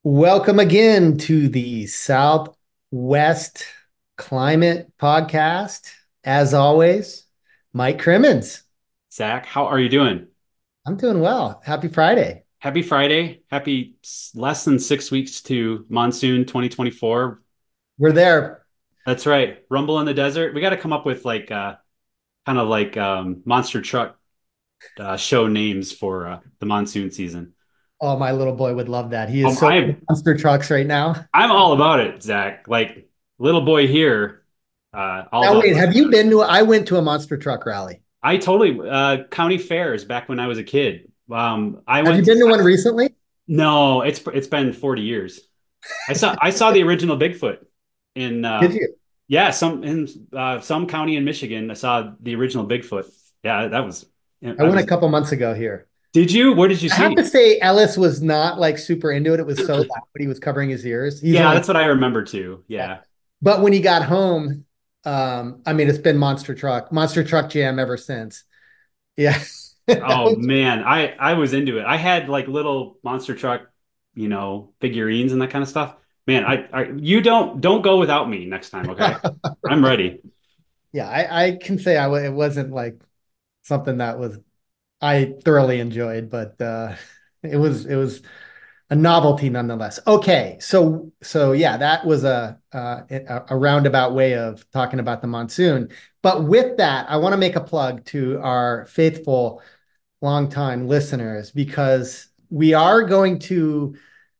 Welcome again to the Southwest Climate Podcast. As always, Mike Crimmins. Zach, how are you doing? I'm doing well. Happy Friday. Happy Friday. Less than 6 weeks to monsoon 2024. We're there. That's right. Rumble in the desert. We got to come up with kind of like monster truck show names for the monsoon season. Oh, my little boy would love that. He is Um, so into I monster trucks right now. I'm all about it, Zach. Like little boy here, all Now, about wait, have monster you trucks. been to? I went to a monster truck rally. I totally county fairs back when I was a kid. I Have you went to been to one recently? no, it's been 40 years. I saw the original Bigfoot in Did you? yeah, some county in Michigan. I saw the original Bigfoot. Yeah, that was I I went a was couple months ago here. Did you? Where did you I have to see? say, Ellis was not like super into it. It was so loud, but he was covering his ears. He's Yeah, only that's what I remember too. Yeah. But when he got home, I mean, it's been Monster Truck Jam ever since. Yeah. That Oh was- man, I was into it. I had like little monster truck, figurines and that kind of stuff. Man, I you don't go without me next time, okay? I'm ready. yeah, I can say it wasn't like something that was I thoroughly enjoyed, but it was a novelty nonetheless. Okay, so yeah, that was a roundabout way of talking about the monsoon. But with that, I want to make a plug to our faithful longtime listeners because we are going to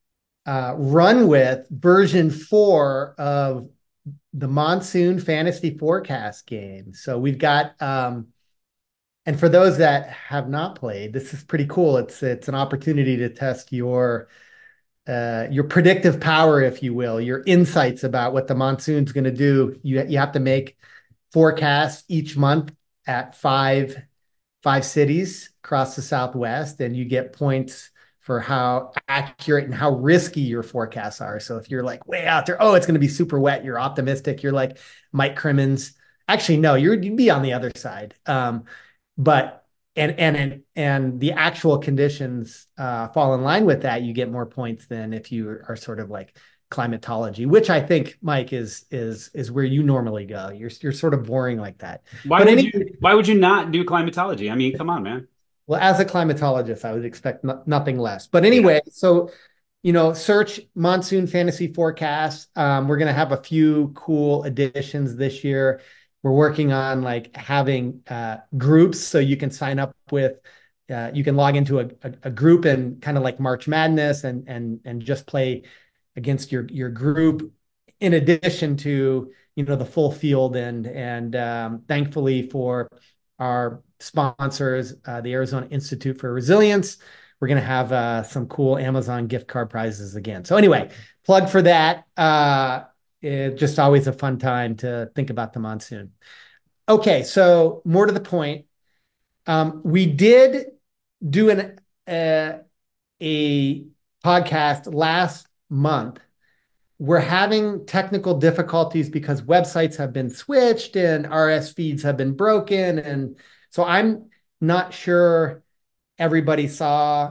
run with version 4 of the Monsoon Fantasy Forecast game. So we've got, and for those that have not played, this is pretty cool. It's an opportunity to test your predictive power, if you will, your insights about what the monsoon's going to do. You have to make forecasts each month at five cities across the Southwest, and you get points for how accurate and how risky your forecasts are. So if you're like way out there, oh, it's going to be super wet, you're optimistic. You're like Mike Crimmins. Actually, no, you'd be on the other side. But and the actual conditions fall in line with that, you get more points than if you are sort of like climatology, which I think Mike is where you normally go. You're sort of boring like that. Why But would anyway, you why would you not do climatology? I mean, come on, man. well, as a climatologist, I would expect nothing less. But Yeah. anyway, so search monsoon fantasy forecast. We're gonna have a few cool additions this year. We're working on like having groups so you can sign up with. You can log into a group and kind of like March Madness and just play against your group. In addition to the full field and thankfully for our sponsors, the Arizona Institute for Resilience. We're going to have some cool Amazon gift card prizes again. So anyway, plug for that. It's just always a fun time to think about the monsoon. Okay, so more to the point, we did do a podcast last month. We're having technical difficulties because websites have been switched and RS feeds have been broken. And so I'm not sure everybody saw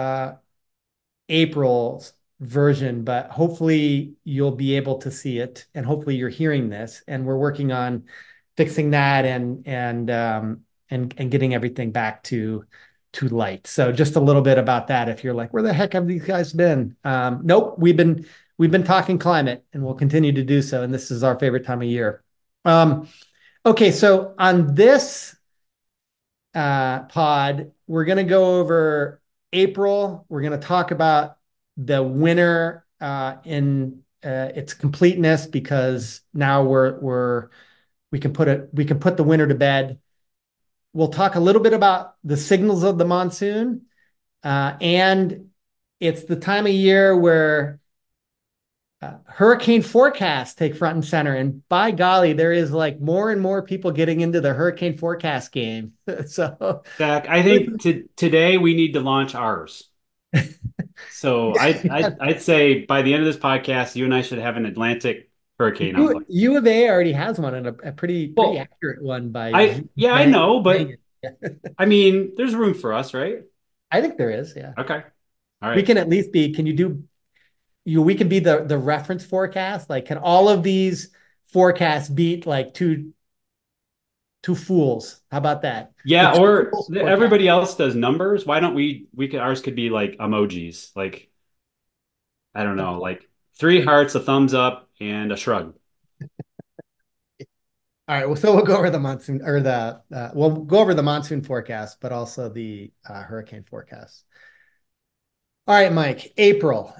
April's version, but hopefully you'll be able to see it. And hopefully you're hearing this. And we're working on fixing that and getting everything back to light. So just a little bit about that. If you're like, where the heck have these guys been? Nope, we've been talking climate and we'll continue to do so. And this is our favorite time of year. Um, okay, so on this pod, we're going to go over April. We're going to talk about the winter in its completeness because now we can put the winter to bed. We'll talk a little bit about the signals of the monsoon, and it's the time of year where hurricane forecasts take front and center. And by golly, there is like more and more people getting into the hurricane forecast game. So, Zach, I think today we need to launch ours. So I'd say by the end of this podcast, you and I should have an Atlantic hurricane outlook. U of A already has one and a pretty Well, accurate one by yeah, I Zhang. know, but Zhang. Yeah. I mean, there's room for us, right? I think there is. Yeah, Okay. All we right. can at least be. Can you do? we can be the reference forecast. Like, can all of these forecasts beat like two fools? How about that? The Yeah, two or fools forecast. everybody else does numbers. Why don't we could ours could be like emojis. Like, I don't know, like three hearts, a thumbs up, and a shrug. All right, well, so we'll go over the monsoon or the we'll go over the monsoon forecast, but also the hurricane forecast. All right, Mike. April.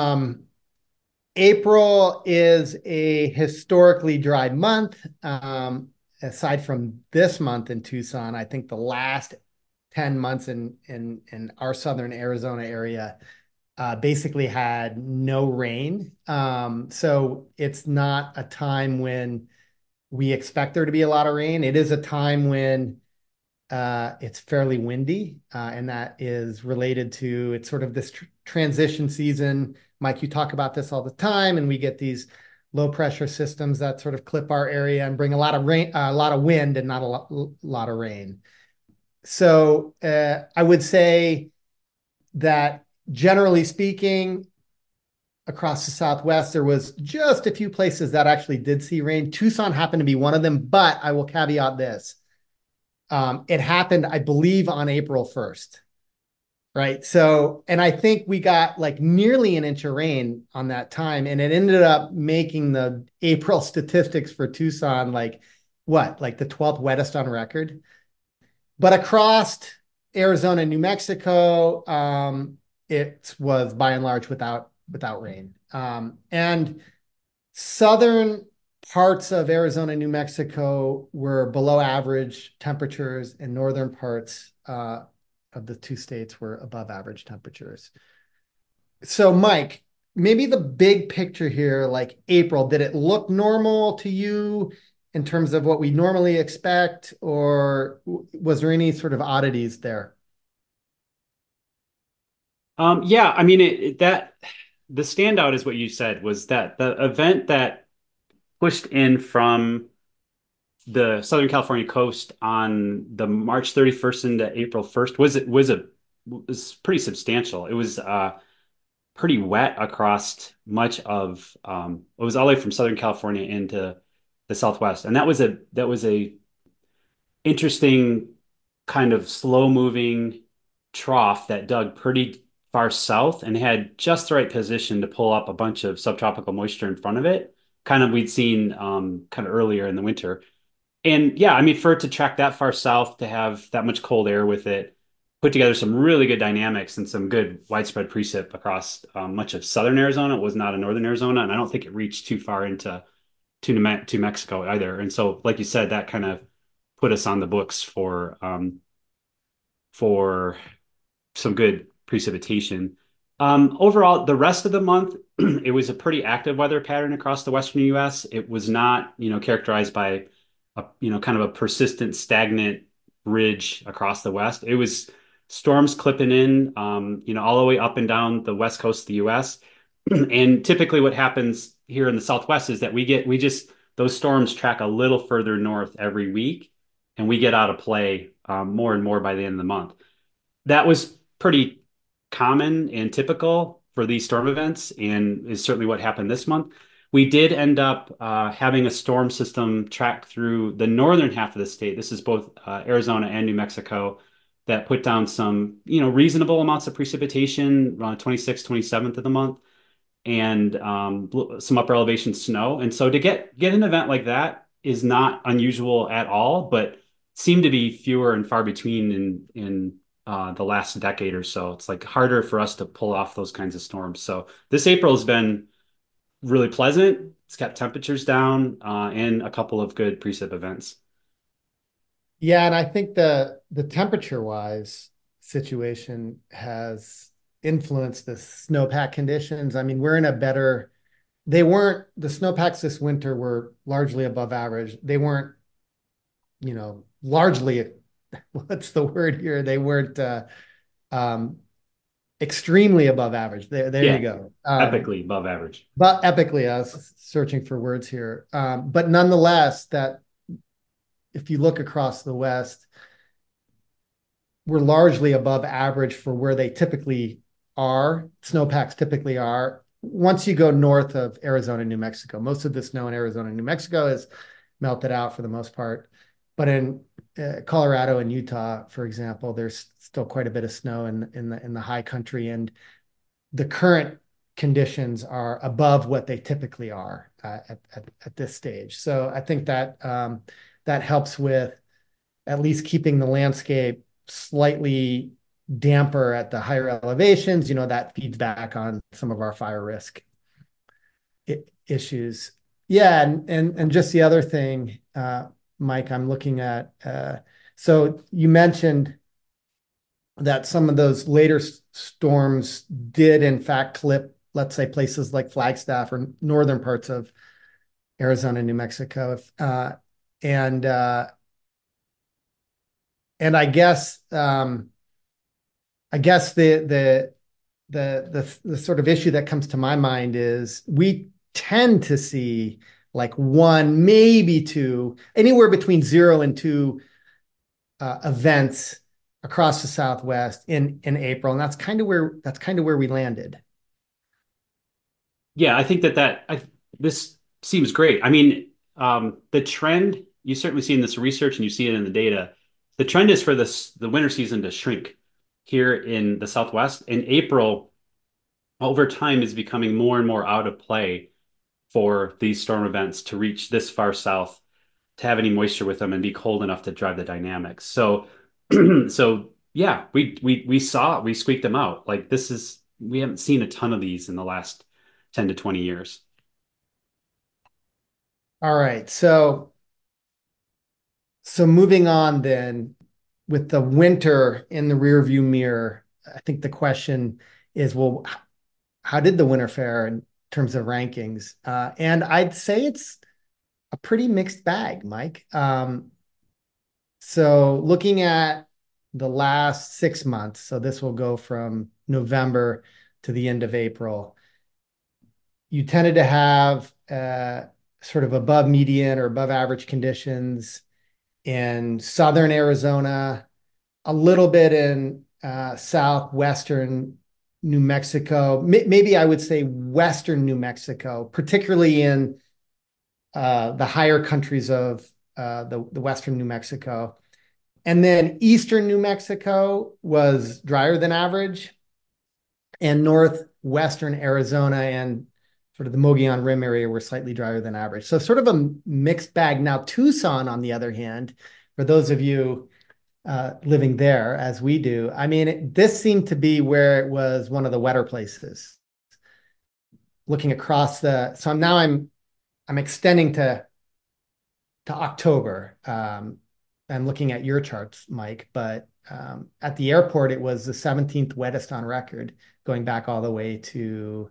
April is a historically dry month. Aside from this month in Tucson, I think the last 10 months in our southern Arizona area basically had no rain. So it's not a time when we expect there to be a lot of rain. It is a time when it's fairly windy, and that is related to it's sort of this transition season. Mike, you talk about this all the time, and we get these low pressure systems that sort of clip our area and bring a lot of rain, a lot of wind, and not lot of rain. So I would say that generally speaking, across the Southwest, there was just a few places that actually did see rain. Tucson happened to be one of them, but I will caveat this. It happened, I believe, on April 1st, right? So, and I think we got like nearly an inch of rain on that time, and it ended up making the April statistics for Tucson like what, like the 12th wettest on record. But across Arizona, New Mexico, it was by and large without rain. And southern parts of Arizona, New Mexico were below average temperatures, and northern parts of the two states were above average temperatures. So, Mike, maybe the big picture here, like April, did it look normal to you in terms of what we normally expect, or was there any sort of oddities there? Yeah, I mean that the standout is what you said was that the event that pushed in from the Southern California coast on the March 31st into April 1st was pretty substantial. It was pretty wet across much of it was all the way from Southern California into the Southwest, and that was a interesting kind of slow moving trough that dug pretty far south and had just the right position to pull up a bunch of subtropical moisture in front of it. Kind of we'd seen kind of earlier in the winter. And yeah, I mean, for it to track that far south, to have that much cold air with it, put together some really good dynamics and some good widespread precip across much of southern Arizona. It was not in northern Arizona, and I don't think it reached too far into to Mexico either. And so, like you said, that kind of put us on the books for some good precipitation. Overall, the rest of the month, it was a pretty active weather pattern across the western U.S. It was not, characterized by kind of a persistent, stagnant ridge across the west. It was storms clipping in, all the way up and down the west coast of the U.S. And typically, what happens here in the Southwest is that we just those storms track a little further north every week, and we get out of play more and more by the end of the month. That was pretty common and typical for these storm events, and is certainly what happened this month. We did end up having a storm system track through the northern half of the state. This is both Arizona and New Mexico that put down some, reasonable amounts of precipitation around 26th, 27th of the month, and some upper elevation snow. And so to get an event like that is not unusual at all, but seem to be fewer and far between in the last decade or so. It's like harder for us to pull off those kinds of storms. So this April has been really pleasant. It's kept temperatures down, and a couple of good precip events. Yeah, and I think the temperature wise situation has influenced the snowpack conditions. I mean, we're in a better, they weren't, the snowpacks this winter were largely above average. They weren't, largely, what's the word here? They weren't um, extremely above average. There you Yeah, go. epically above average. But epically, I was searching for words here. But nonetheless, that if you look across the West, we're largely above average for where they typically are, snowpacks typically are. once you go north of Arizona, New Mexico, most of the snow in Arizona, New Mexico is melted out for the most part. But in Colorado and Utah, for example, there's still quite a bit of snow in the high country, and the current conditions are above what they typically are at this stage. So I think that that helps with at least keeping the landscape slightly damper at the higher elevations. That feeds back on some of our fire risk issues. Yeah, and just the other thing, Mike, I'm looking at. So you mentioned that some of those later storms did in fact clip, let's say, places like Flagstaff or northern parts of Arizona, New Mexico, and uh, and I guess the sort of issue that comes to my mind is we tend to see like one, maybe two, anywhere between 0 and 2 events across the Southwest in April, and that's kind of where we landed. Yeah, I think this seems great. I mean, the trend you certainly see in this research and you see it in the data. The trend is for the winter season to shrink here in the Southwest. In April, over time, is becoming more and more out of play for these storm events to reach this far south, to have any moisture with them and be cold enough to drive the dynamics. So, so yeah, we squeaked them out. Like we haven't seen a ton of these in the last 10 to 20 years. All right, so moving on then, with the winter in the rearview mirror, I think the question is, well, how did the winter fare in terms of rankings? And I'd say it's a pretty mixed bag, Mike. So looking at the last 6 months, so this will go from November to the end of April, you tended to have sort of above median or above average conditions in southern Arizona, a little bit in southwestern New Mexico, maybe I would say western New Mexico, particularly in the higher countries of the western New Mexico. And then eastern New Mexico was drier than average, and northwestern Arizona and sort of the Mogollon Rim area were slightly drier than average. So sort of a mixed bag. Now, Tucson, on the other hand, for those of you living there as we do, I mean, this seemed to be where it was one of the wetter places. Looking across so now I'm extending to October. I'm looking at your charts, Mike, but at the airport, it was the 17th wettest on record, going back all the way to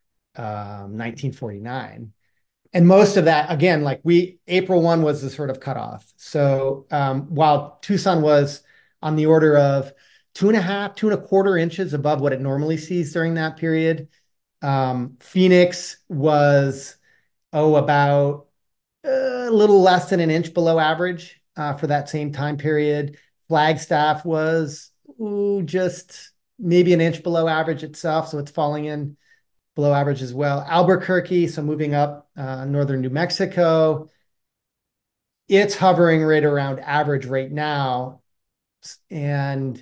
1949. And most of that, again, like April 1 was the sort of cutoff. So while Tucson was on the order of 2.5, 2.25 inches above what it normally sees during that period, Phoenix was, about a little less than an inch below average for that same time period. Flagstaff was just maybe an inch below average itself, so it's falling in below average as well. Albuquerque, so moving up northern New Mexico, it's hovering right around average right now. And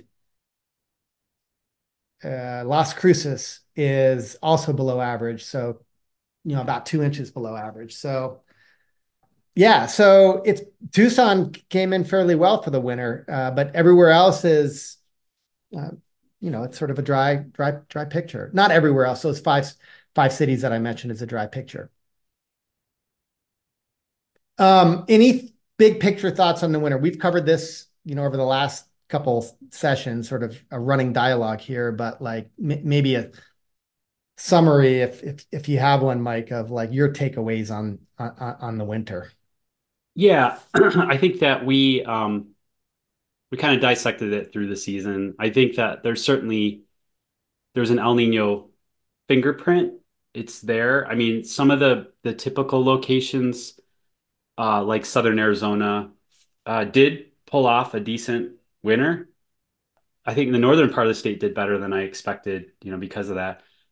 Las Cruces is also below average, so about 2 inches below average. So yeah, so it's Tucson came in fairly well for the winter, but everywhere else is, uh, it's sort of a dry picture. Not everywhere else. Those five cities that I mentioned is a dry picture. Any big picture thoughts on the winter? We've covered this, over the last couple sessions, sort of a running dialogue here, but like maybe a summary, if you have one, Mike, of like your takeaways on the winter. Yeah, I think that we kind of dissected it through the season. I think that there's an El Nino fingerprint. It's there. I mean, some of the typical locations, like Southern Arizona, did pull off a decent winter. I think the northern part of the state did better than I expected, because of that.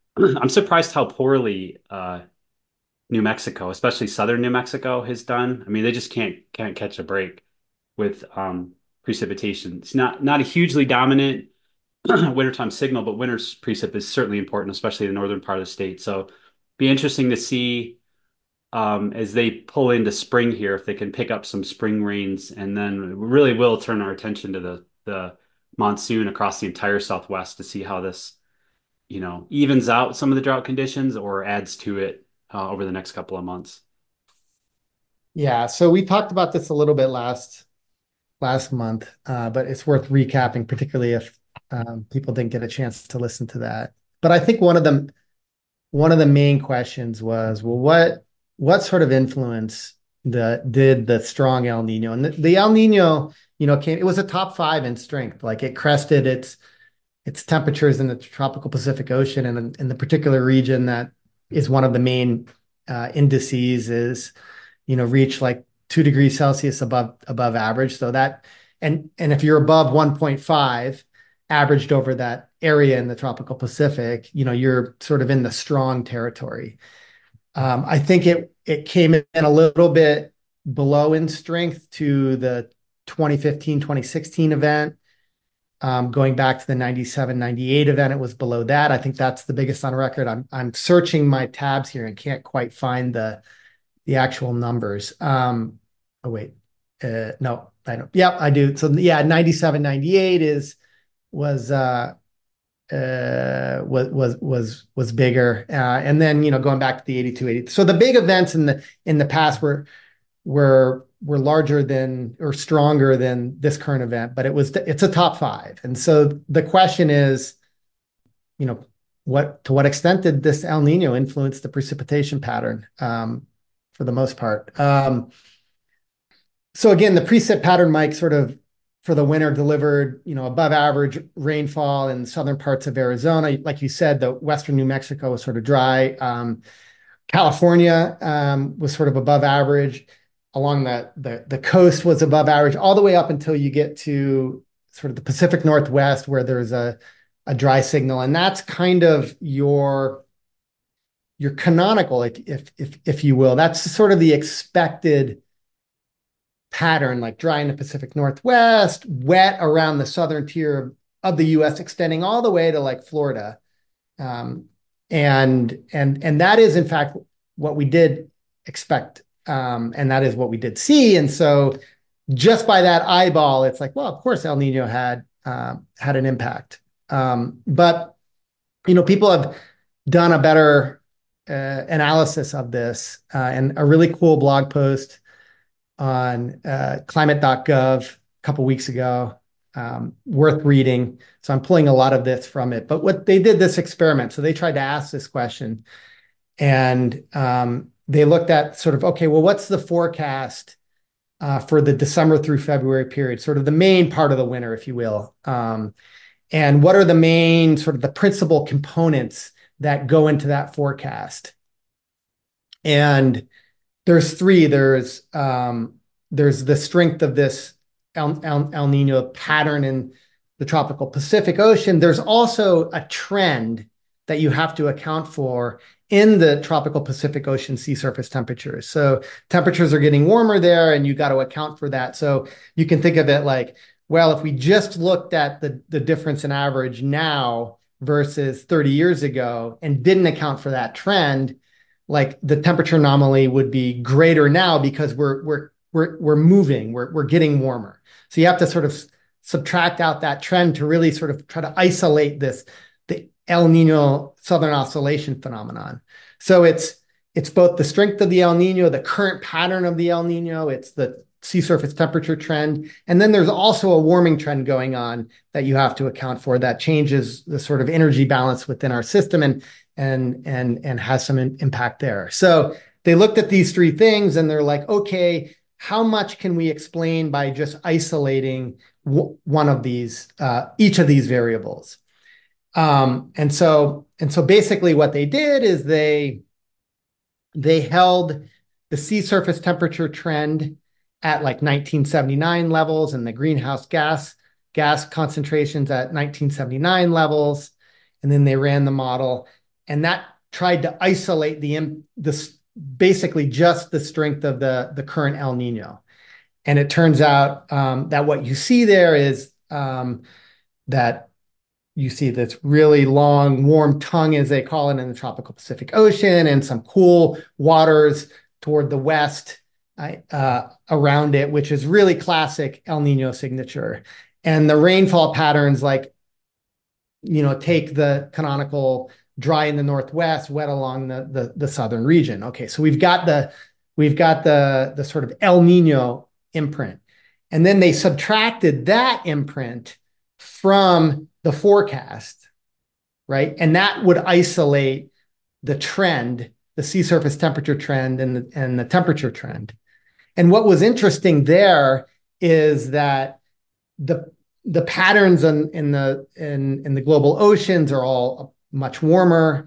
I'm surprised how poorly New Mexico, especially southern New Mexico, has done. I mean, they just can't catch a break with precipitation. It's not a hugely dominant wintertime signal, but winter's precip is certainly important, especially in the northern part of the state. So be interesting to see as they pull into spring here if they can pick up some spring rains, and then we really will turn our attention to the monsoon across the entire Southwest to see how this, evens out some of the drought conditions or adds to it over the next couple of months. Yeah, so we talked about this a little bit last month, but it's worth recapping, particularly if people didn't get a chance to listen to that. But I think one of the main questions was, well, what sort of influence did the strong El Nino, and the El Nino, it was a top five in strength. Like it crested its temperatures in the tropical Pacific Ocean, and in the particular region that is one of the main indices is, reach like 2 degrees Celsius above average. So that, and if you're above 1.5 averaged over that area in the tropical Pacific, you're sort of in the strong territory. I think it came in a little bit below in strength to the 2015, 2016 event. Going back to the 97, 98 event, it was below that. I think that's the biggest on record. I'm searching my tabs here and can't quite find the actual numbers. Oh wait, no, I don't. Yeah, I do. So yeah, 97, 98 was was bigger, and then going back to the 82, 80. So the big events in the past were larger than or stronger than this current event, but it's a top five. And so the question is, to what extent did this El Nino influence the precipitation pattern, for the most part? So again, the precip pattern, Mike, sort of for the winter delivered, above average rainfall in southern parts of Arizona. Like you said, the western New Mexico was sort of dry. California was sort of above average. Along the coast was above average, all the way up until you get to sort of the Pacific Northwest, where there's a dry signal, and that's kind of your canonical, if you will. That's sort of the expected pattern, like dry in the Pacific Northwest, wet around the southern tier of the U.S., extending all the way to like Florida. And that is in fact what we did expect, and that is what we did see. And so just by that eyeball, it's like, well, of course El Nino had an impact. But people have done a better analysis of this, and a really cool blog post on climate.gov a couple weeks ago, worth reading. So I'm pulling a lot of this from it. But what they did, this experiment, so they tried to ask this question, and they looked at sort of, okay, well, what's the forecast for the December through February period, sort of the main part of the winter, if you will. And what are the main sort of the principal components that go into that forecast? And there's three. There's the strength of this El Nino pattern in the tropical Pacific Ocean. There's also a trend that you have to account for in the tropical Pacific Ocean sea surface temperatures. So temperatures are getting warmer there, and you got to account for that. So you can think of it like, well, if we just looked at the difference in average now versus 30 years ago and didn't account for that trend, like the temperature anomaly would be greater now because we're moving, we're getting warmer. So you have to sort of subtract out that trend to really sort of try to isolate the El Nino Southern Oscillation phenomenon. So it's both the strength of the El Nino, the current pattern of the El Nino, it's the sea surface temperature trend, and then there's also a warming trend going on that you have to account for that changes the sort of energy balance within our system and has some impact there. So they looked at these three things and they're like, okay, how much can we explain by just isolating one of these, each of these variables? And so basically what they did is they held the sea surface temperature trend at like 1979 levels, and the greenhouse gas concentrations at 1979 levels. And then they ran the model, and that tried to isolate the basically just the strength of the current El Nino. And it turns out that what you see there is that you see this really long, warm tongue, as they call it, in the tropical Pacific Ocean, and some cool waters toward the west around it, which is really classic El Nino signature. And the rainfall patterns, like, take the canonical dry in the northwest, wet along the southern region. Okay, so we've got the sort of El Nino imprint, and then they subtracted that imprint from the forecast, right? And that would isolate the trend, the sea surface temperature trend, and the temperature trend. And what was interesting there is that the the patterns in the global oceans are all much warmer,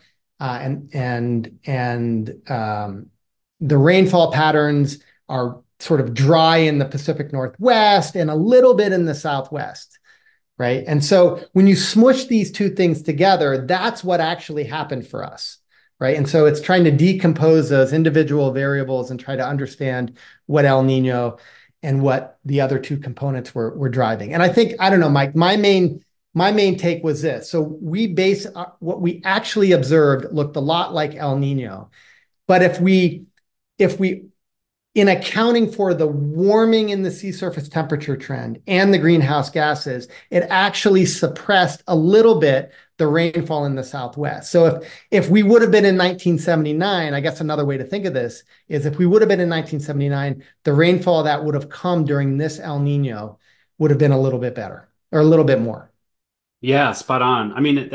and the rainfall patterns are sort of dry in the Pacific Northwest and a little bit in the Southwest, right? And so when you smush these two things together, that's what actually happened for us, right? And so it's trying to decompose those individual variables and try to understand what El Nino and what the other two components were driving. And I think, I don't know, Mike, my main take was this. So we base what we actually observed looked a lot like El Nino, but if we in accounting for the warming in the sea surface temperature trend and the greenhouse gases, it actually suppressed a little bit the rainfall in the Southwest. So if we would have been in 1979, I guess another way to think of this is if we would have been in 1979, the rainfall that would have come during this El Nino would have been a little bit better or a little bit more. Yeah, spot on. I mean,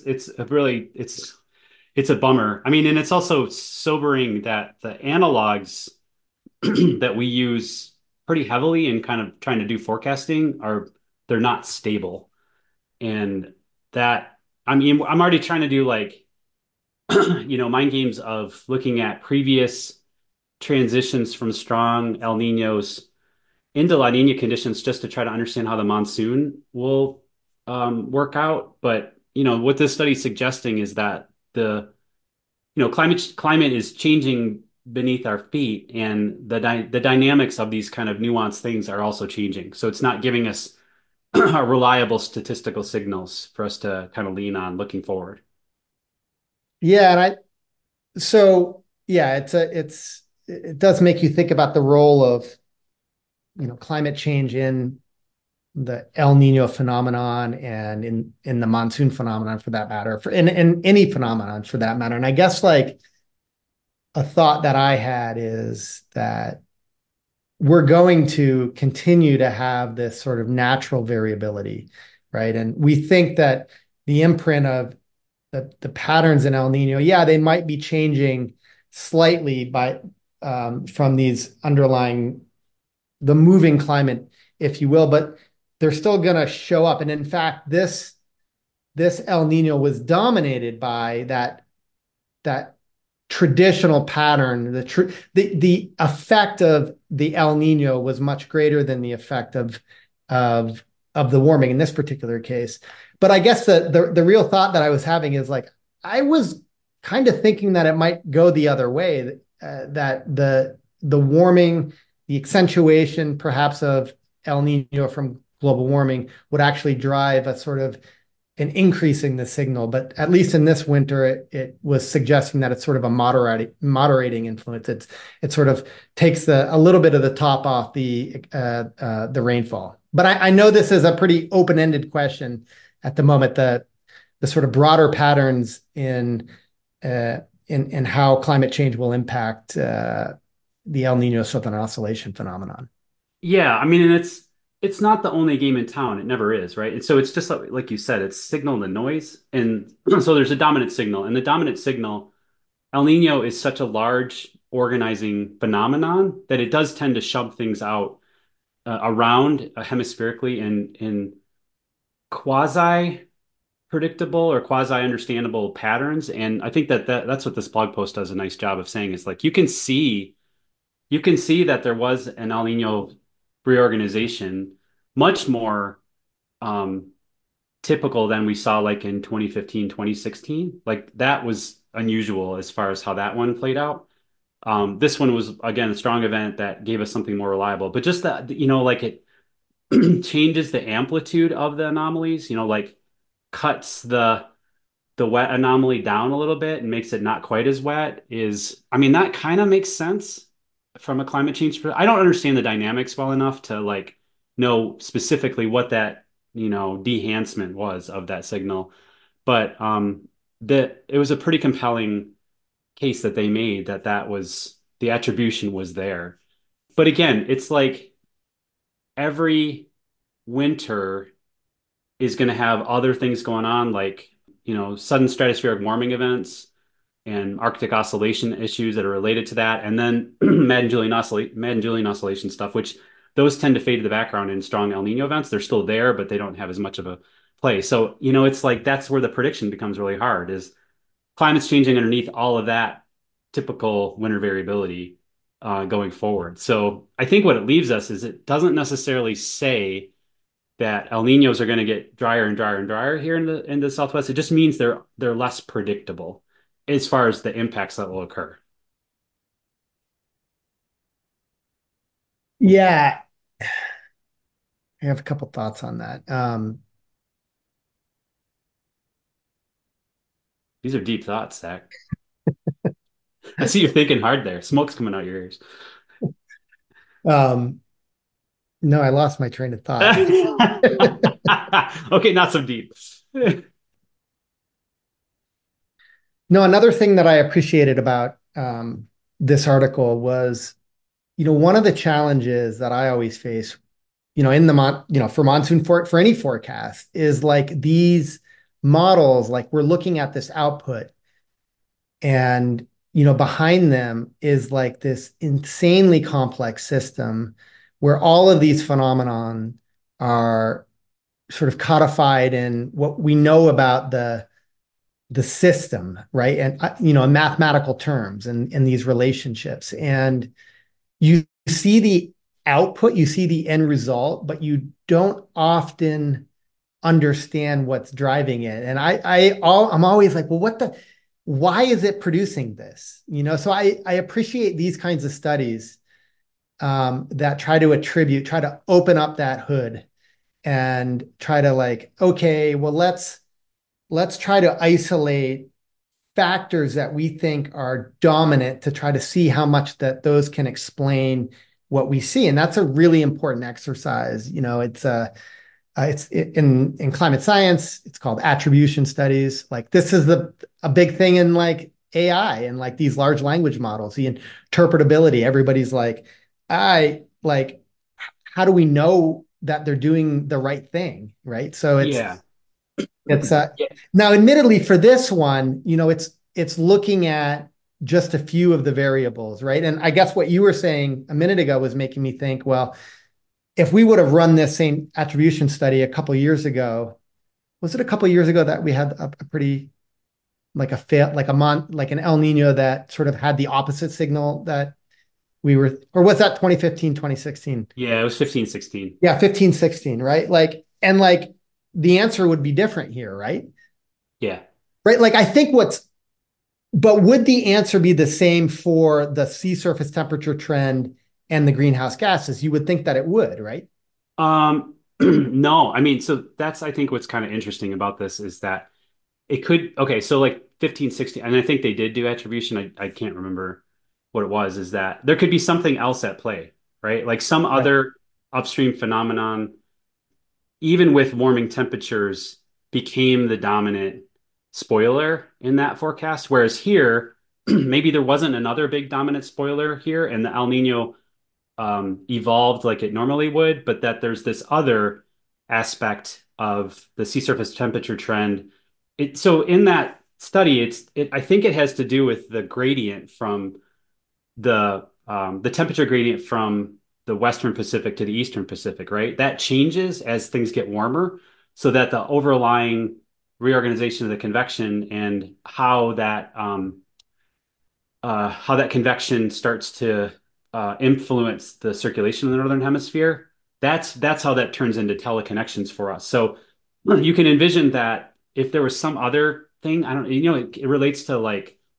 it's a bummer. I mean, and it's also sobering that the analogs that we use pretty heavily in kind of trying to do forecasting they're not stable. And that, I mean, I'm already trying to do like, mind games of looking at previous transitions from strong El Ninos into La Nina conditions just to try to understand how the monsoon will work out. But, what this study is suggesting is that climate is changing beneath our feet, and the dynamics of these kind of nuanced things are also changing. So it's not giving us reliable statistical signals for us to kind of lean on looking forward. Yeah, and so yeah, it does make you think about the role of climate change in the El Nino phenomenon and in the monsoon phenomenon for that matter, for in any phenomenon for that matter. And I guess like a thought that I had is that we're going to continue to have this sort of natural variability, right? And we think that the imprint of the patterns in El Nino, yeah, they might be changing slightly from these underlying the moving climate, if you will, but they're still going to show up. And in fact, this El Nino was dominated by that traditional pattern. The effect of the El Nino was much greater than the effect of the warming in this particular case. But I guess the real thought that I was having is like I was kind of thinking that it might go the other way, that the warming, the accentuation perhaps of El Nino from global warming would actually drive a sort of an increasing the signal. But at least in this winter, it was suggesting that it's sort of a moderating influence. It sort of takes a little bit of the top off the rainfall. But I know this is a pretty open-ended question at the moment. The sort of broader patterns in how climate change will impact the El Nino Southern Oscillation phenomenon. Yeah, I mean, and it's not the only game in town. It never is, right? And so it's just like you said, it's signal to noise. And so there's a dominant signal, and the dominant signal, El Nino is such a large organizing phenomenon that it does tend to shove things out around hemispherically in quasi predictable or quasi understandable patterns. And I think that's what this blog post does a nice job of saying is like you can see that there was an El Nino reorganization, much more um, typical than we saw like in 2015, 2016. Like that was unusual as far as how that one played out. This one was again a strong event that gave us something more reliable, but just that, like it changes the amplitude of the anomalies, like cuts the wet anomaly down a little bit and makes it not quite as wet is, I mean, that kind of makes sense from a climate change. I don't understand the dynamics well enough to like know specifically what that, dehancement was of that signal. But that it was a pretty compelling case that they made that was the attribution was there. But again, it's like every winter is going to have other things going on, like, sudden stratospheric warming events and Arctic oscillation issues that are related to that. And then Madden-Julian oscillation stuff, which those tend to fade to the background in strong El Nino events. They're still there, but they don't have as much of a play. So, it's like that's where the prediction becomes really hard is climate's changing underneath all of that typical winter variability going forward. So I think what it leaves us is it doesn't necessarily say that El Ninos are going to get drier and drier and drier here in the Southwest. It just means they're less predictable as far as the impacts that will occur. Yeah, I have a couple thoughts on that. These are deep thoughts, Zach. I see you're thinking hard there. Smoke's coming out your ears. Um, no, I lost my train of thought. Okay, not so deep. No, another thing that I appreciated about this article was, one of the challenges that I always face, in the for monsoon for any forecast is like these models, like we're looking at this output and, behind them is like this insanely complex system where all of these phenomenon are sort of codified in what we know about the system, right? And in mathematical terms and in these relationships. And you see the output, you see the end result, but you don't often understand what's driving it. And I'm always like, well, why is it producing this? So I appreciate these kinds of studies that try to open up that hood and try to like, okay, well, let's try to isolate factors that we think are dominant to try to see how much that those can explain what we see. And that's a really important exercise. It's in climate science, it's called attribution studies. Like this is a big thing in like AI and like these large language models, the interpretability. Everybody's like, I like, how do we know that they're doing the right thing? Right. So Yeah. it's Yeah. now admittedly for this one, it's looking at just a few of the variables, right? And I guess what you were saying a minute ago was making me think, well, if we would have run this same attribution study a couple of years ago, was it a couple of years ago that we had a pretty like a fail like like an El Nino that sort of had the opposite signal that we were, or was that 2015, 2016? Yeah, it was 15, 16. Yeah, 15, 16, right? Like, and like the answer would be different here, right? Yeah. Right. Like I think but would the answer be the same for the sea surface temperature trend and the greenhouse gases? You would think that it would, right? No, I mean, so that's, I think what's kind of interesting about this is that it could, okay, so like 15, 16, and I think they did do attribution. I can't remember what it was, is that there could be something else at play, right? Like some Right. other upstream phenomenon, even with warming temperatures, became the dominant spoiler in that forecast. Whereas here, maybe there wasn't another big dominant spoiler here, and the El Nino evolved like it normally would, but that there's this other aspect of the sea surface temperature trend. So in that study, I think it has to do with the gradient from the temperature gradient from the Western Pacific to the Eastern Pacific, right? That changes as things get warmer, so that the overlying reorganization of the convection and how that convection starts to influence the circulation in the northern hemisphere. That's how that turns into teleconnections for us. So you can envision that if there was some other thing, I don't, it relates to like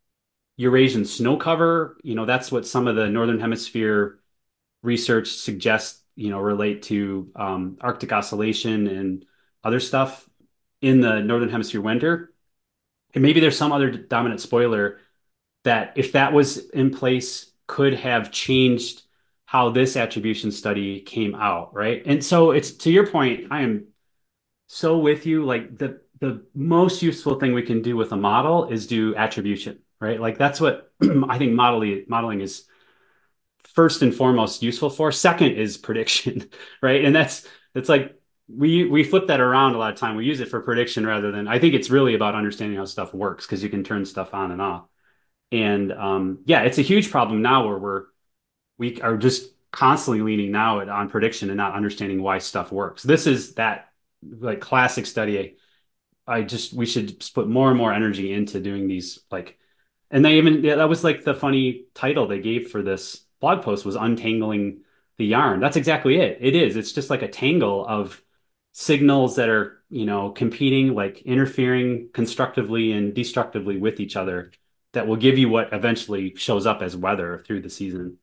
Eurasian snow cover. That's what some of the Northern Hemisphere research suggests, relate to Arctic oscillation and other stuff in the Northern Hemisphere winter. And maybe there's some other dominant spoiler that, if that was in place, could have changed how this attribution study came out, right? And so it's to your point, I am so with you. Like the most useful thing we can do with a model is do attribution, right? Like that's what I think modeling is first and foremost useful for. Second is prediction, right? And that's like we flip that around a lot of time. We use it for prediction rather than, I think it's really about understanding how stuff works because you can turn stuff on and off. And yeah, it's a huge problem now where we are just constantly leaning now on prediction and not understanding why stuff works. This is that like classic study. We should just put more and more energy into doing these like, and they even, yeah, that was like the funny title they gave for this blog post was untangling the yarn. That's exactly it. It is. It's just like a tangle of signals that are, competing, like interfering constructively and destructively with each other that will give you what eventually shows up as weather through the season.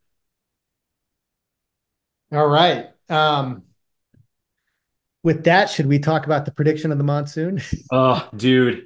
All right. With that, should we talk about the prediction of the monsoon? Oh, dude,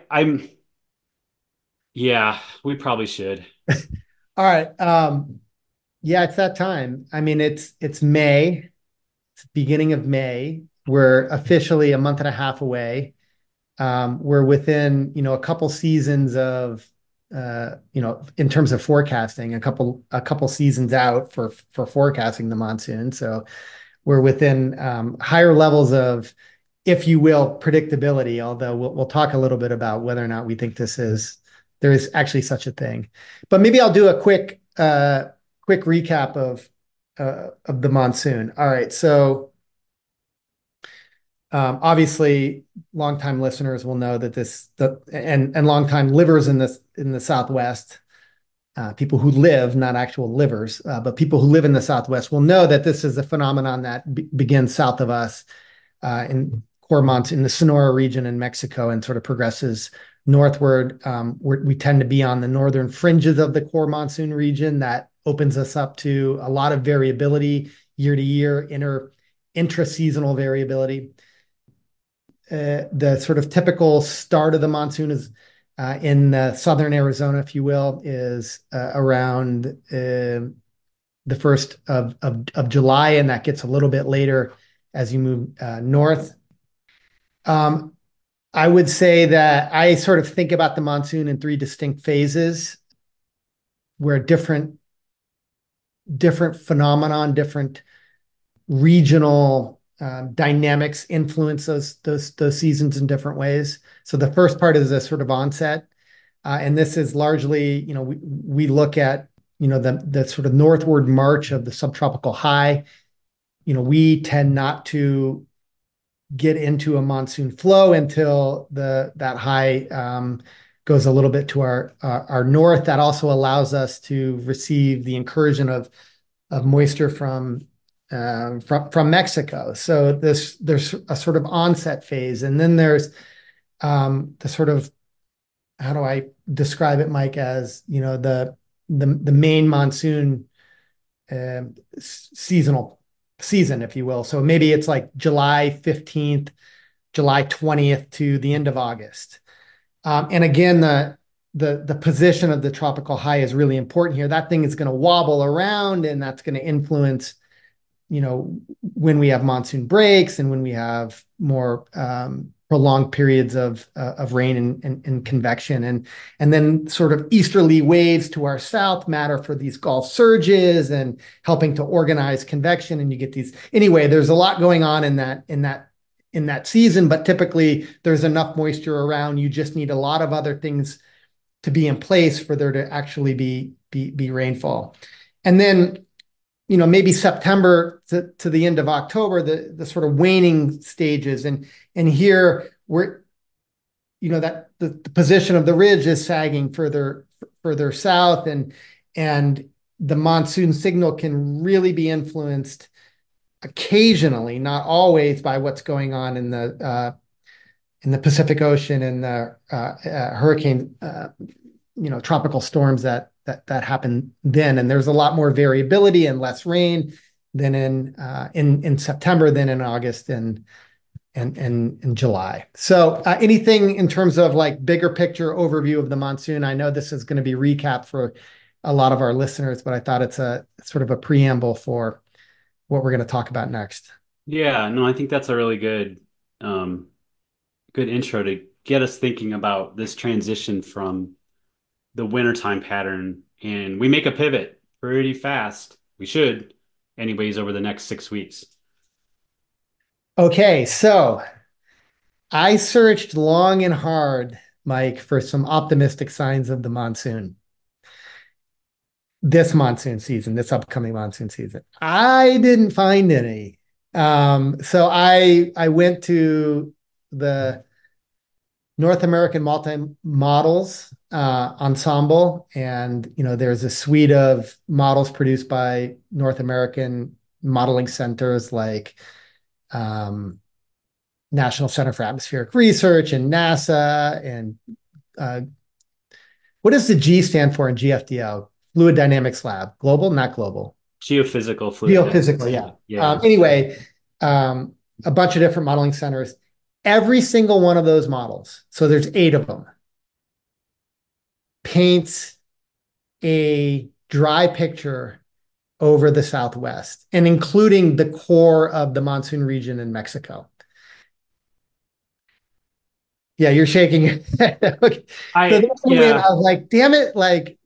yeah, we probably should. All right. Yeah, it's that time. I mean, it's May. It's beginning of May. We're officially a month and a half away. We're within, a couple seasons of, in terms of forecasting, a couple seasons out for forecasting the monsoon. So we're within higher levels of, if you will, predictability. Although we'll talk a little bit about whether or not we think there is actually such a thing. But maybe I'll do a quick recap of the monsoon. All right, so obviously, longtime listeners will know that and longtime livers in the Southwest, people who live, not actual livers, but people who live in the Southwest will know that this is a phenomenon that begins south of us in in the Sonora region in Mexico and sort of progresses northward. We tend to be on the northern fringes of the core monsoon region that opens us up to a lot of variability year to year, intra-seasonal variability. The sort of typical start of the monsoon is in southern Arizona, if you will, is around the first of July, and that gets a little bit later as you move north. Um, I would say that I sort of think about the monsoon in three distinct phases, where different phenomenon, different regional dynamics influence those seasons in different ways. So the first part is a sort of onset, and this is largely, we look at, the sort of northward march of the subtropical high. We tend not to get into a monsoon flow until that high goes a little bit to our north. That also allows us to receive the incursion of moisture from Mexico. So there's a sort of onset phase, and then there's the sort of, how do I describe it, Mike, as the main monsoon uh, seasonal season, if you will. So maybe it's like July 15th, July 20th to the end of August. And again, the position of the tropical high is really important here. That thing is going to wobble around, and that's going to influence, when we have monsoon breaks and when we have more prolonged periods of rain and convection, and then sort of easterly waves to our south matter for these Gulf surges and helping to organize convection, and you get these. Anyway, there's a lot going on in that season, but typically there's enough moisture around. You just need a lot of other things to be in place for there to actually be rainfall. And then, maybe September to the end of October, the sort of waning stages. And here we're, that the position of the ridge is sagging further south, and the monsoon signal can really be influenced occasionally, not always, by what's going on in the Pacific Ocean and the hurricane tropical storms that happen then, and there's a lot more variability and less rain than in September than in August and in July. So, anything in terms of like bigger picture overview of the monsoon? I know this is going to be recap for a lot of our listeners, but I thought it's a sort of a preamble for what we're going to talk about next. Yeah, no, I think that's a really um, good intro to get us thinking about this transition from the wintertime pattern. And we make a pivot pretty fast. We should, anyways, over the next 6 weeks. Okay, so I searched long and hard, Mike, for some optimistic signs of the monsoon. This monsoon season, this upcoming monsoon season. I didn't find any. So I went to the North American Multi Models Ensemble, and there's a suite of models produced by North American modeling centers like um, National Center for Atmospheric Research and NASA. And uh, what does the G stand for in GFDL? Fluid Dynamics Lab. Global, not global. Geophysical fluid Geophysical, dynamics. yeah. Yeah. Anyway, um, a bunch of different modeling centers. Every single one of those models, so there's 8 of them, paints a dry picture over the Southwest and including the core of the monsoon region in Mexico. Yeah, you're shaking your head. Okay. So I, this win, I yeah, was like, damn it, like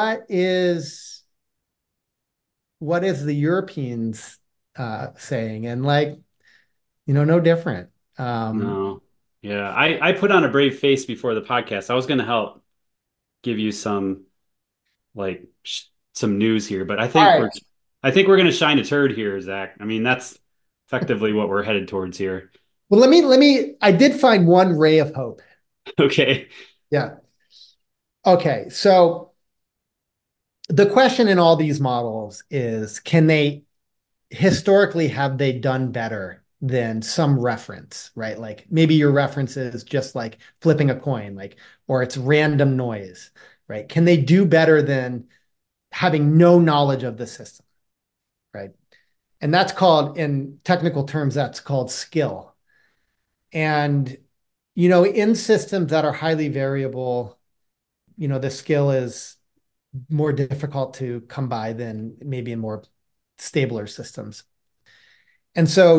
what is the Europeans saying? And like, no different. Um, no. Yeah. I put on a brave face before the podcast. I was going to help give you some like some news here, but all right. I think we're going to shine a turd here, Zach. I mean, that's effectively what we're headed towards here. Well, let me I did find one ray of hope. Okay. Yeah. Okay. So the question in all these models is, can they historically have they done better than some reference, right? Like maybe your reference is just like flipping a coin, like, or it's random noise, right? Can they do better than having no knowledge of the system, right? And that's called, in technical terms, that's called skill. And, in systems that are highly variable, the skill is more difficult to come by than maybe in more stabler systems. And so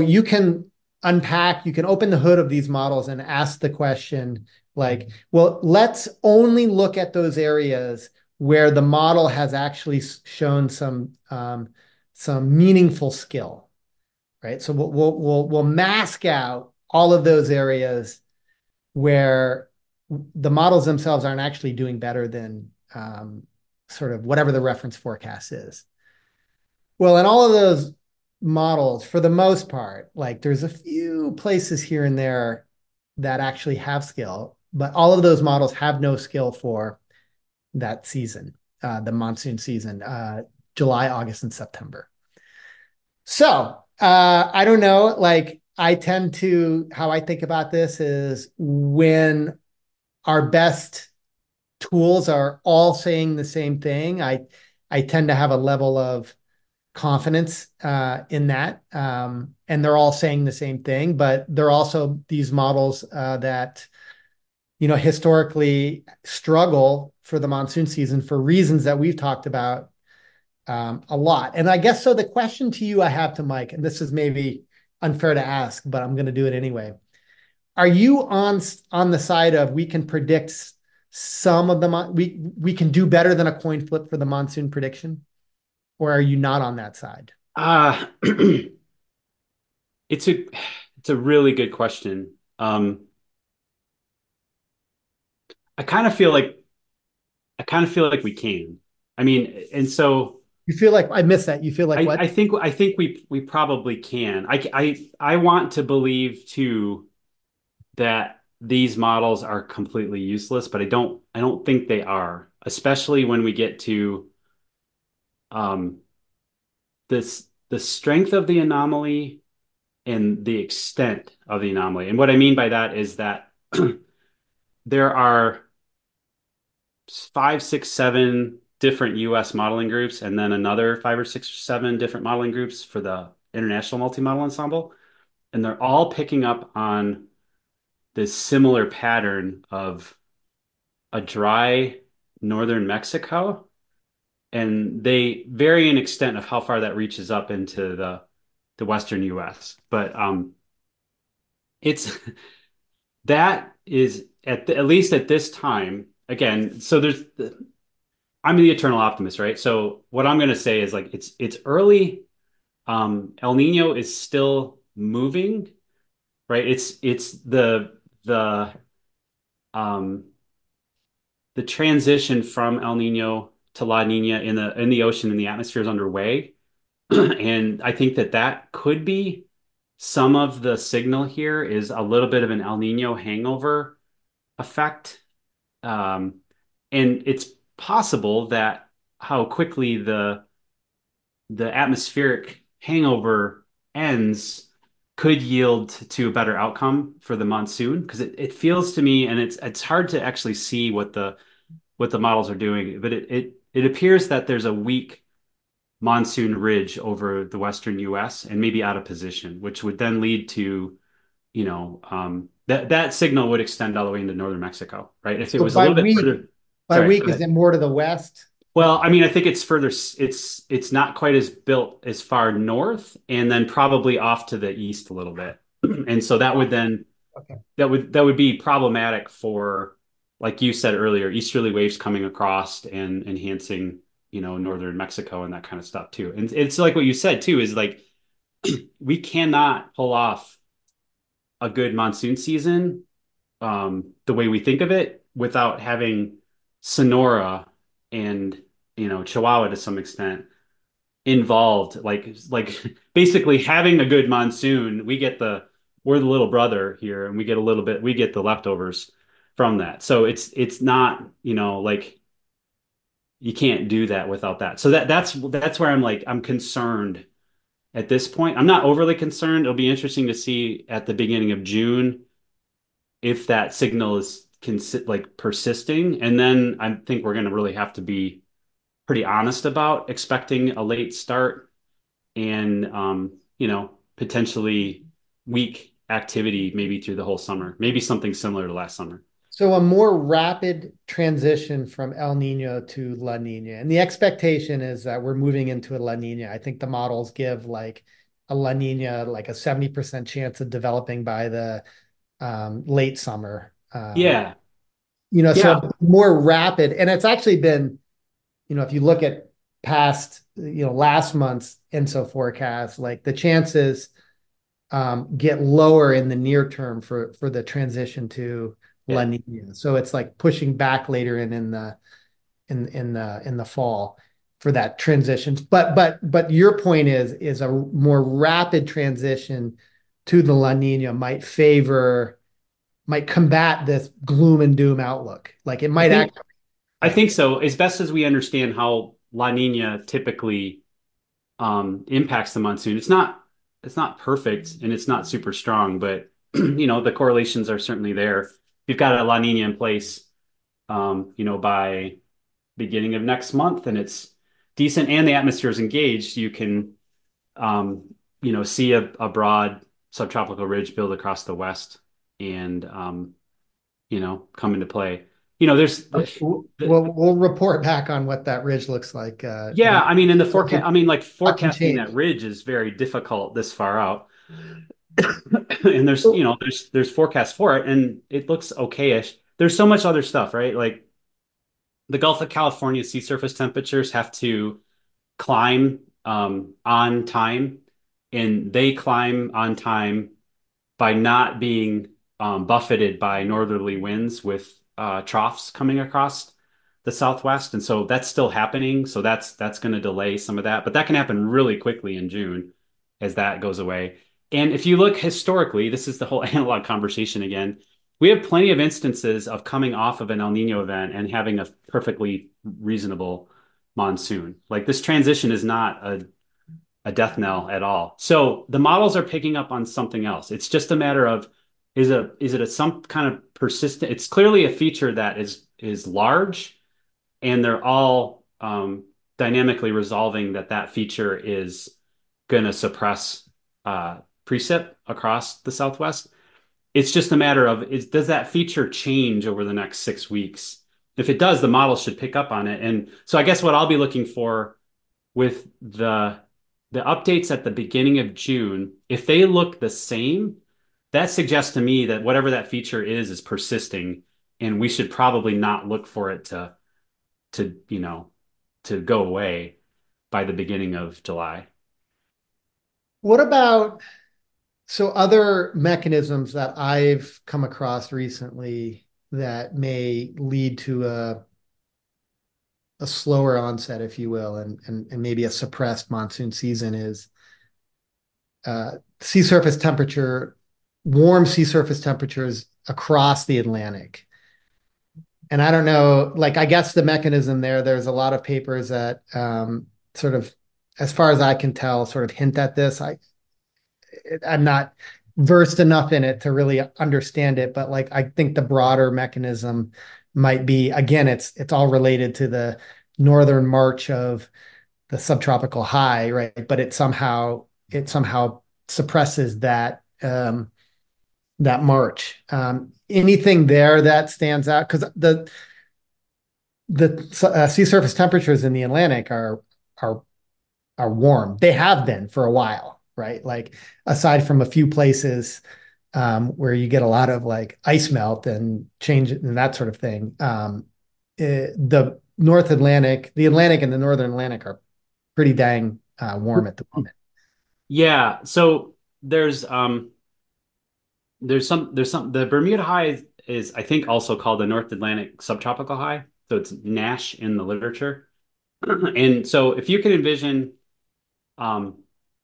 you can open the hood of these models and ask the question like, well, let's only look at those areas where the model has actually shown some meaningful skill, right? So we'll mask out all of those areas where the models themselves aren't actually doing better than sort of whatever the reference forecast is. Well, in all of those models, for the most part, like there's a few places here and there that actually have skill, but all of those models have no skill for that season, the monsoon season, July, August, and September. So I don't know. Like I tend to, how I think about this is when our best tools are all saying the same thing, I tend to have a level of confidence in that. And they're all saying the same thing, but they're also these models that, historically struggle for the monsoon season for reasons that we've talked about a lot. And I guess so. The question to you I have to Mike, and this is maybe unfair to ask, but I'm going to do it anyway. Are you on the side of we can predict some of the we can do better than a coin flip for the monsoon prediction, or are you not on that side? It's a it's a really good question. I kind of feel like I kind of feel like we can. I mean, and so You feel like I missed that. You feel like what? I think we probably can. I want to believe too that these models are completely useless, but I don't think they are, especially when we get to um the strength of the anomaly and the extent of the anomaly. And what I mean by that is that there are five, six, seven different US modeling groups, and then another five or six or seven different modeling groups for the International Multi-Model Ensemble. And they're all picking up on this similar pattern of a dry northern Mexico. And they vary in extent of how far that reaches up into the Western US. But it's that is at least at this time, again, so I'm the eternal optimist, right? So what I'm going to say is like it's early. El Nino is still moving, right? It's the um the transition from El Nino to La Nina in the ocean in the atmosphere is underway, and I think that that could be some of the signal here is a little bit of an El Nino hangover effect. Um, and it's possible that how quickly the atmospheric hangover ends could yield to a better outcome for the monsoon because it feels to me and it's hard to actually see what the models are doing, but it appears that there's a weak monsoon ridge over the western US and maybe out of position, which would then lead to, that signal would extend all the way into northern Mexico, right? If it So was a little bit further, by sorry, go week, is ahead. it more to the west? Well, I mean, I think it's further, it's not quite as built as far north and then probably off to the east a little bit. And so that would then Okay. that would be problematic for, like you said earlier, easterly waves coming across and enhancing, northern Mexico and that kind of stuff too. And it's like what you said too, is like we cannot pull off a good monsoon season the way we think of it without having Sonora and Chihuahua to some extent involved. Like basically having a good monsoon, we're the little brother here, and we get the leftovers from that. So it's not like you can't do that without that. So that's where I'm like I'm concerned at this point. I'm not overly concerned. It'll be interesting to see at the beginning of June if that signal is like persisting. And then I think we're going to really have to be pretty honest about expecting a late start and, potentially weak activity maybe through the whole summer, maybe something similar to last summer. So a more rapid transition from El Nino to La Nina. And the expectation is that we're moving into a La Nina. I think the models give like a La Nina, like a 70% chance of developing by the late summer. Yeah. So Yeah. more rapid. And it's actually been, if you look at past, last month's INSO forecast, like the chances get lower in the near term for the transition to La Yeah. Nina. So it's like pushing back later in the fall for that transition. But your point is a more rapid transition to the La Nina might combat this gloom and doom outlook. Like it I might think actually, I yeah. think so. As best as we understand how La Nina typically impacts the monsoon, it's not perfect and it's not super strong, but the correlations are certainly there. If you've got a La Nina in place, by beginning of next month and it's decent and the atmosphere is engaged, you can see a broad subtropical ridge build across the west and come into play. There's We'll report back on what that ridge looks like. yeah, I mean in the It forecast, can, I mean like what can forecasting that change. ridge is very difficult this far out. And So there's forecasts for it and it looks okayish. There's so much other stuff, right? Like the Gulf of California sea surface temperatures have to climb on time, and they climb on time by not being buffeted by northerly winds with troughs coming across the southwest, and so that's still happening. So that's going to delay some of that, but that can happen really quickly in June as that goes away. And if you look historically, this is the whole analog conversation again. We have plenty of instances of coming off of an El Nino event and having a perfectly reasonable monsoon. Like this transition is not a death knell at all. So the models are picking up on something else. It's just a matter of is it some kind of persistent? It's clearly a feature that is large and they're all dynamically resolving that that feature is going to suppress precip across the Southwest. It's just a matter of does that feature change over the next 6 weeks? If it does, the model should pick up on it. And so I guess what I'll be looking for with the updates at the beginning of June, if they look the same, that suggests to me that whatever that feature is persisting, and we should probably not look for it to to go away by the beginning of July. What about so other mechanisms that I've come across recently that may lead to a slower onset, if you will, and maybe a suppressed monsoon season is sea surface temperature, warm sea surface temperatures across the Atlantic. And I don't know, like I guess the mechanism there's a lot of papers that sort of, as far as I can tell, sort of hint at this. I'm not versed enough in it to really understand it, but like I think the broader mechanism might be again, it's all related to the northern march of the subtropical high, right? But it somehow suppresses that march. Anything there that stands out? Because the sea surface temperatures in the Atlantic are are warm. They have been for a while, right? Like aside from a few places where you get a lot of like ice melt and change and that sort of thing. The North Atlantic, the Atlantic and the Northern Atlantic are pretty dang warm at the moment. Yeah, so there's some the Bermuda High is I think also called the North Atlantic Subtropical High. So it's NASH in the literature. And so if you can envision um,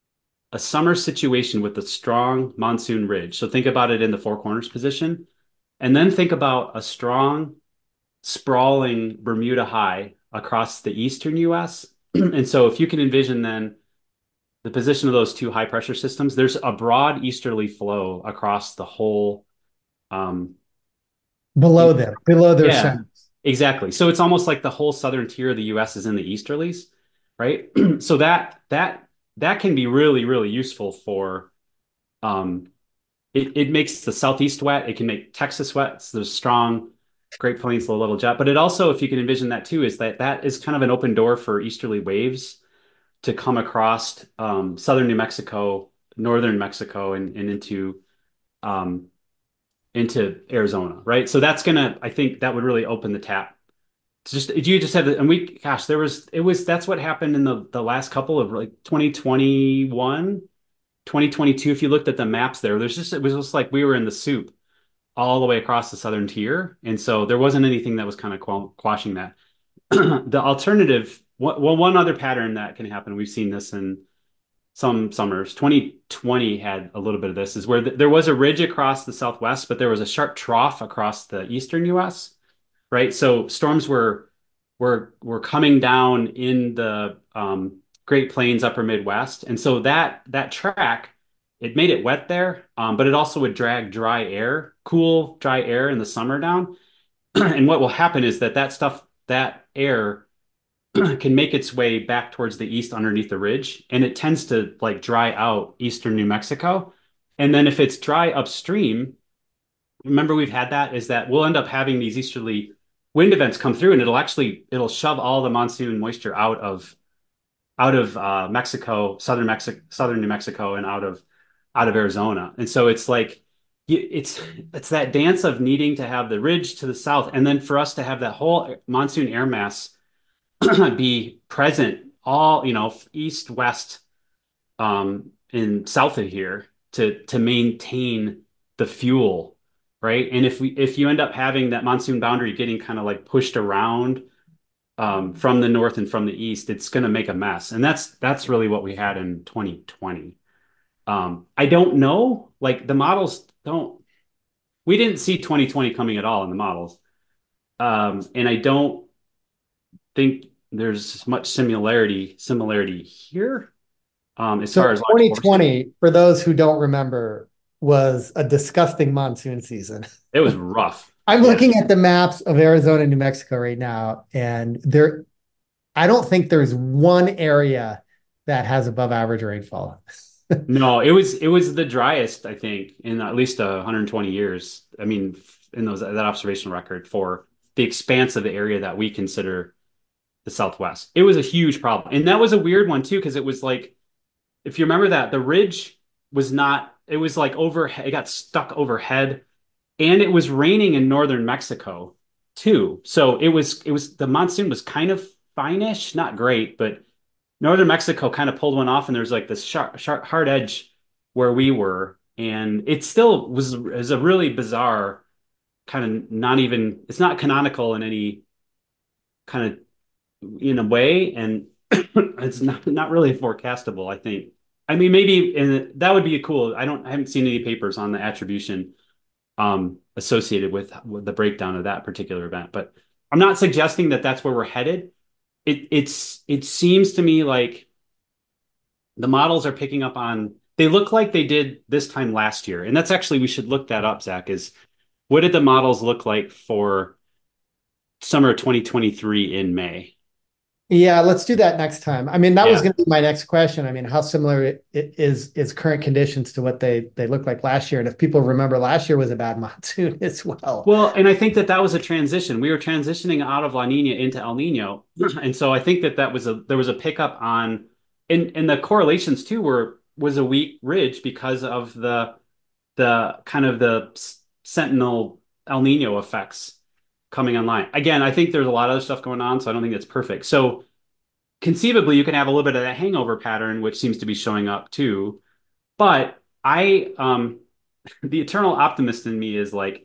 a summer situation with a strong monsoon ridge, so think about it in the Four Corners position, and then think about a strong, sprawling Bermuda High across the eastern US. And so if you can envision then the position of those two high pressure systems, there's a broad easterly flow across the whole. Um, Below them, below their yeah, center. exactly. So it's almost like the whole southern tier of the U.S. is in the easterlies, right? So that can be really really useful for um, it makes the southeast wet. It can make Texas wet. So there's strong Great Plains low level jet, but it also, if you can envision that too, is that that is kind of an open door for easterly waves to come across southern New Mexico, northern Mexico, and um, into Arizona, right? So that's gonna, I think that would really open the tap. It's just you just had, and we, gosh, that's what happened in the last couple of like 2021, 2022. If you looked at the maps there, it was just like we were in the soup all the way across the southern tier, and so there wasn't anything that was kind of quashing that. The alternative, well, one other pattern that can happen, we've seen this in some summers. 2020 had a little bit of this, is where there was a ridge across the Southwest, but there was a sharp trough across the eastern US, right? So storms were coming down in the Great Plains, upper Midwest. And so that track, it made it wet there, but it also would drag dry air, cool, dry air in the summer down. And what will happen is that air can make its way back towards the east underneath the ridge, and it tends to like dry out eastern New Mexico. And then if it's dry upstream, remember we've had that, is that we'll end up having these easterly wind events come through, and it'll shove all the monsoon moisture out of Mexico, southern New Mexico, and out of Arizona. And so it's like it's that dance of needing to have the ridge to the south, and then for us to have that whole monsoon air mass be present all, east, west, and south of here to maintain the fuel, right? And if you end up having that monsoon boundary getting kind of like pushed around from the north and from the east, it's going to make a mess. And that's really what we had in 2020. I don't know, like the models don't. We didn't see 2020 coming at all in the models, and I don't think there's much similarity here as So far as large forces. 2020, for those who don't remember, was a disgusting monsoon season. It was rough. I'm Yeah. looking at the maps of Arizona and New Mexico right now, and I don't think there's one area that has above average rainfall. No, it was the driest, I think, in at least 120 years. I mean, in those that observational record for the expanse of the area that we consider the Southwest. It was a huge problem. And that was a weird one too, because it was like, if you remember that, the ridge was not, it was like over, it got stuck overhead, and it was raining in northern Mexico too. So the monsoon was kind of fine-ish, not great, but northern Mexico kind of pulled one off, and there's like this sharp, hard edge where we were, and it still was a really bizarre kind of not even, it's not canonical in any kind of in a way, and it's not really forecastable, I think. I mean, maybe, and that would be cool. I haven't seen any papers on the attribution associated with the breakdown of that particular event, but I'm not suggesting that that's where we're headed. It seems to me like the models are picking up on, they look like they did this time last year. And that's actually, we should look that up, Zach, is what did the models look like for summer 2023 in May? Yeah, let's do that next time. I mean, that was Yeah. going to be my next question. I mean, how similar it is current conditions to what they looked like last year? And if people remember, last year was a bad monsoon as well. Well, and I think that that was a transition. We were transitioning out of La Nina into El Nino, and so I think that there was a pickup on, and the correlations too was a weak ridge because of the kind of the sentinel El Nino effects coming online. Again, I think there's a lot of other stuff going on, so I don't think it's perfect. So conceivably, you can have a little bit of that hangover pattern, which seems to be showing up too. But the eternal optimist in me is like,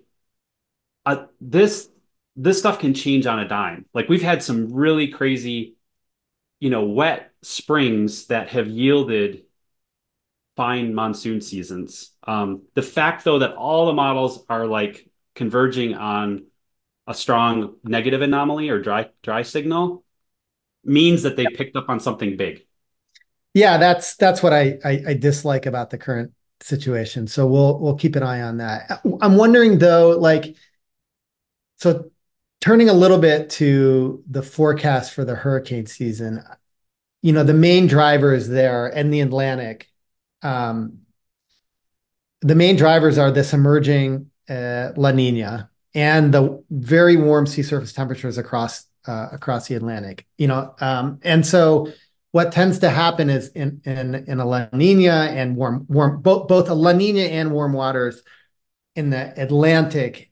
this stuff can change on a dime. Like we've had some really crazy, wet springs that have yielded fine monsoon seasons. The fact though that all the models are like converging on a strong negative anomaly or dry signal means that they picked up on something big. Yeah, that's what I dislike about the current situation. So we'll keep an eye on that. I'm wondering though, like, so turning a little bit to the forecast for the hurricane season, the main drivers there and the Atlantic, um, the main drivers are this emerging La Nina and the very warm sea surface temperatures across the Atlantic. And so what tends to happen is in a La Nina and both a La Nina and warm waters in the Atlantic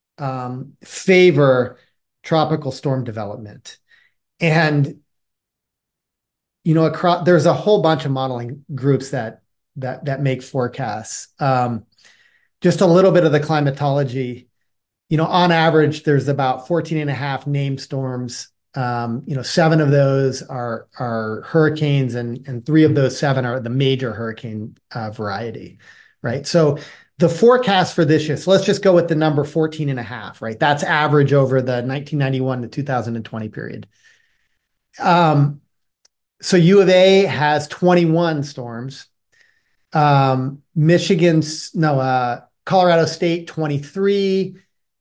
favor tropical storm development. And there's a whole bunch of modeling groups that make forecasts. Just a little bit of the climatology. On average, there's about 14 and a half named storms. Seven of those are hurricanes, and three of those seven are the major hurricane variety, right? So the forecast for this year, so let's just go with the number 14 and a half, right? That's average over the 1991 to 2020 period. So U of A has 21 storms. Colorado State 23.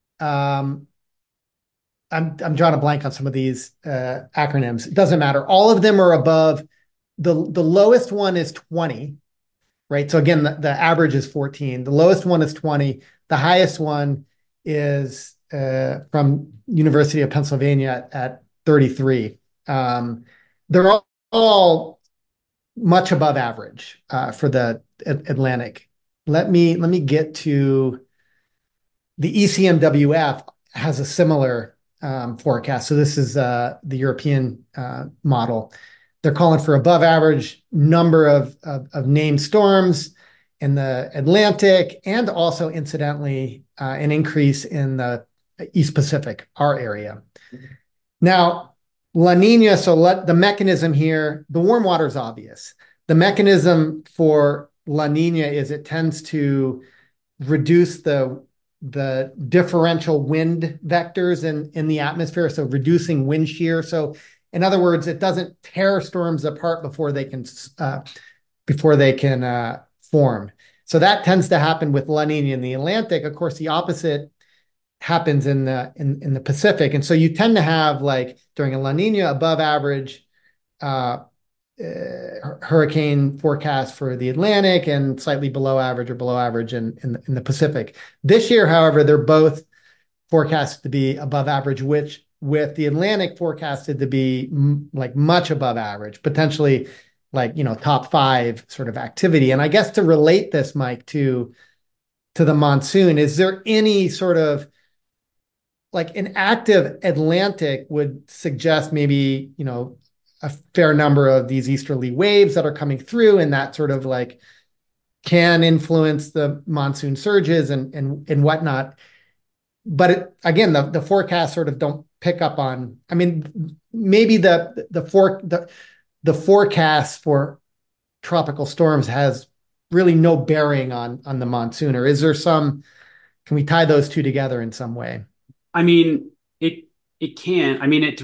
I'm drawing a blank on some of these acronyms. It doesn't matter. All of them are above. The lowest one is 20, right? So again, the average is 14. The lowest one is 20. The highest one is from University of Pennsylvania at 33. They're all much above average for the Atlantic. Let me get to the ECMWF has a similar forecast. So this is the European model. They're calling for above average number of named storms in the Atlantic, and also incidentally an increase in the East Pacific, our area. Now, La Nina, so the mechanism here, the warm water is obvious. The mechanism for La Nina is it tends to reduce the differential wind vectors in the atmosphere, so reducing wind shear. So in other words, it doesn't tear storms apart before they can form. So that tends to happen with La Nina in the Atlantic. Of course, the opposite happens in the Pacific. And so you tend to have like during a La Nina above average uh, hurricane forecast for the Atlantic and slightly below average or below average in the Pacific. This year, however, they're both forecasted to be above average, which with the Atlantic forecasted to be like much above average, potentially like, top five sort of activity. And I guess to relate this, Mike, to the monsoon, is there any sort of like an active Atlantic would suggest maybe, a fair number of these easterly waves that are coming through and that sort of like can influence the monsoon surges and whatnot. But again, the forecasts sort of don't pick up on. I mean, maybe the forecast for tropical storms has really no bearing on the monsoon, or is there some? Can we tie those two together in some way? I mean, it can. I mean,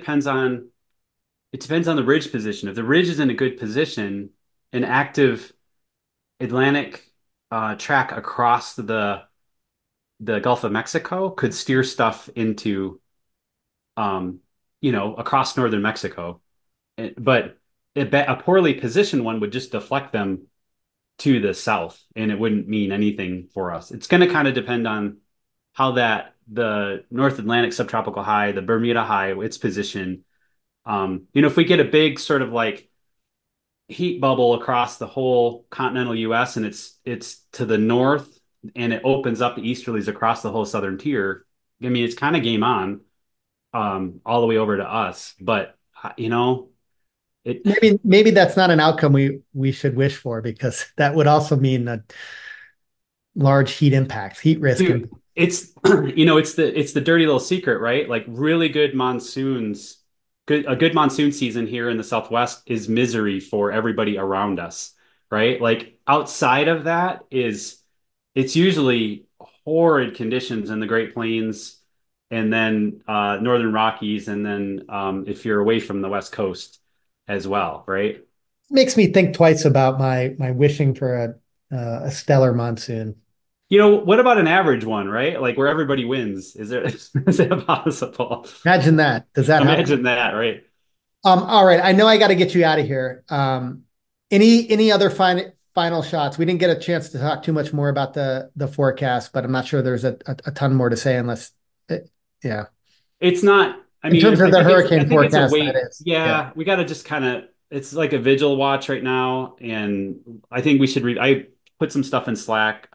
it depends on the ridge position. If the ridge is in a good position, an active Atlantic track across the Gulf of Mexico could steer stuff into um, across northern Mexico. But a poorly positioned one would just deflect them to the south, and it wouldn't mean anything for us. It's going to kind of depend on how the North Atlantic subtropical high, the Bermuda high, its position. If we get a big sort of like heat bubble across the whole continental US and it's to the north and it opens up the easterlies across the whole southern tier, I mean, it's kind of game on all the way over to us. But it Maybe that's not an outcome we should wish for because that would also mean a large heat impacts, heat risk. And dude, it's it's the dirty little secret, right? Like really good monsoons, a good monsoon season here in the Southwest is misery for everybody around us, right? Like outside of that is it's usually horrid conditions in the Great Plains and then Northern Rockies, and then if you're away from the West Coast as well, right? makes me think twice about my wishing for a stellar monsoon. What about an average one, right? Like where everybody wins. Is that possible? Imagine that. Does that happen? Imagine that, right? All right. I know I got to get you out of here. Any other final shots? We didn't get a chance to talk too much more about the forecast, but I'm not sure there's a ton more to say unless, yeah. It's not, I In mean, terms of the I hurricane think it's a forecast, that wait. is. Yeah. Yeah, we got to just kind of, it's like a vigil watch right now. And I think we should read, I put some stuff in Slack.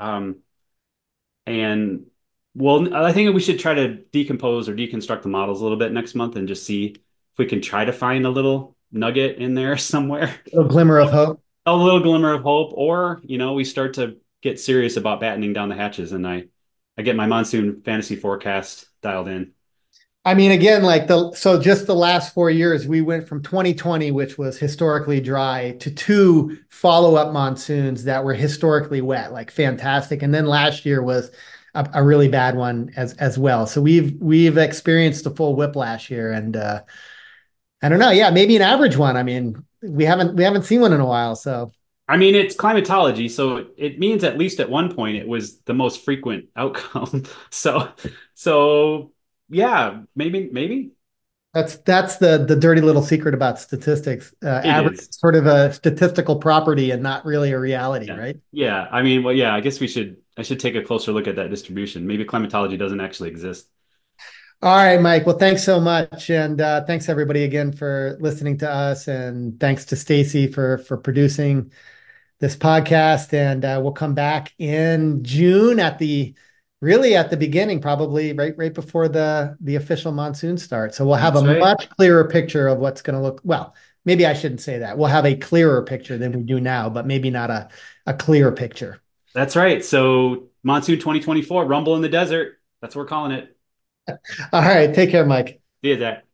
And well, I think we should try to decompose or deconstruct the models a little bit next month and just see if we can try to find a little nugget in there somewhere, A glimmer of hope. a little glimmer of hope, or, we start to get serious about battening down the hatches and I get my monsoon fantasy forecast dialed in. I mean, again, so just the last 4 years, we went from 2020, which was historically dry, to two follow-up monsoons that were historically wet, like fantastic. And then last year was a really bad one as well. So we've experienced the full whiplash here, and I don't know. Yeah, maybe an average one. I mean, we haven't seen one in a while, so I mean, it's climatology, so it means at least at one point it was the most frequent outcome. So yeah, maybe that's the dirty little secret about statistics. it Average is. is sort of a statistical property and not really a reality, Yeah. right? Yeah. I mean, well, yeah, I guess I should take a closer look at that distribution. Maybe climatology doesn't actually exist. All right, Mike. Well, thanks so much, and thanks everybody again for listening to us, and thanks to Stacy for producing this podcast. And we'll come back in June at the beginning, probably right before the official monsoon starts. So we'll have a That's right. much clearer picture of what's going to look. Well, maybe I shouldn't say that. We'll have a clearer picture than we do now, but maybe not a clear picture. That's right. So monsoon 2024, Rumble in the Desert. That's what we're calling it. All right, take care, Mike. See you, Zach.